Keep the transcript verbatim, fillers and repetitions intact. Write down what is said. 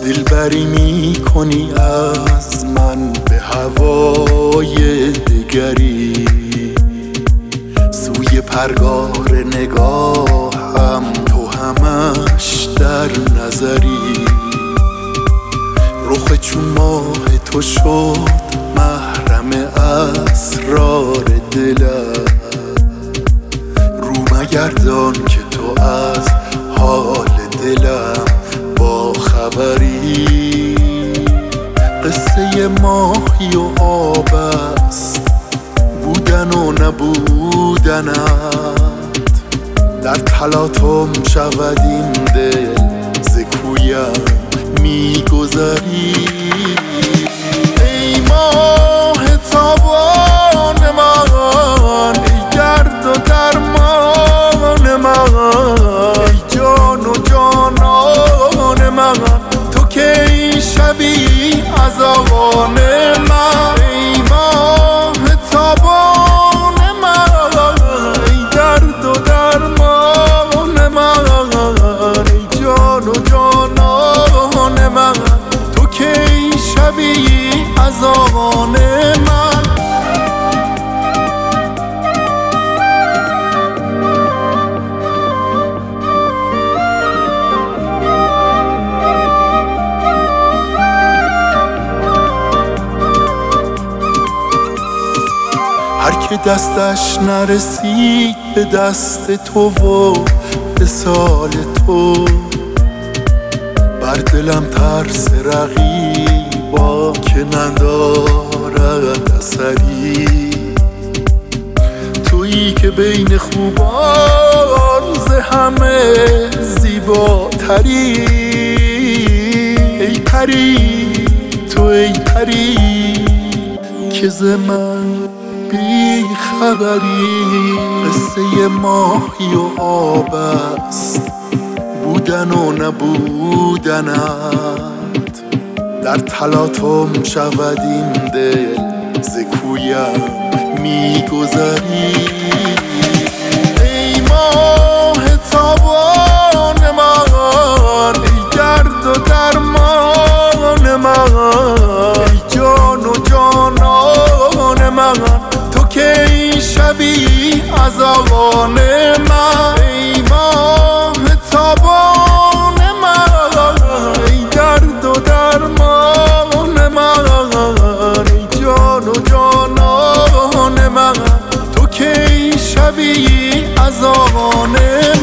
دلبری می کنی از من به هوای دگری، سوی پرگار نگاهم تو همش در نظری. رخ چون ماه تو شد محرم اسرار دلم، رو مگردان که تو از حال دلم با خبری. قصه ماهی و آب است، بودن و نبودنت، در تلاطم شود این دل ز کویم میگذری. ای ماه تابان من، ای گرد و درمان من، ای جان و جانان من، تو کی شوی از آن من. ای ماه تابان من، ای گرد و درمان من، ای جان و جانان من، تو کی شوی از آن من. هر که دستش نرسید به دست تو و وصال تو، بر دلم ترس رقیبا که ندارد اثری. تویی که بین خوبان ز همه زیباتری. ای پری تو ای پری که ز من بی خبری. قصه ماهی و آب است، بودن و نبودنت، در تلاطم شود این دل ز کویم میگذری. ای ماه تابان من، ای گرد و درمان من، ای جان و جانان من، تو کی شوی از آن من. ای ماه تابان من، ای گرد و درمان من، ای جان و جانان من، تو کی شوی از آن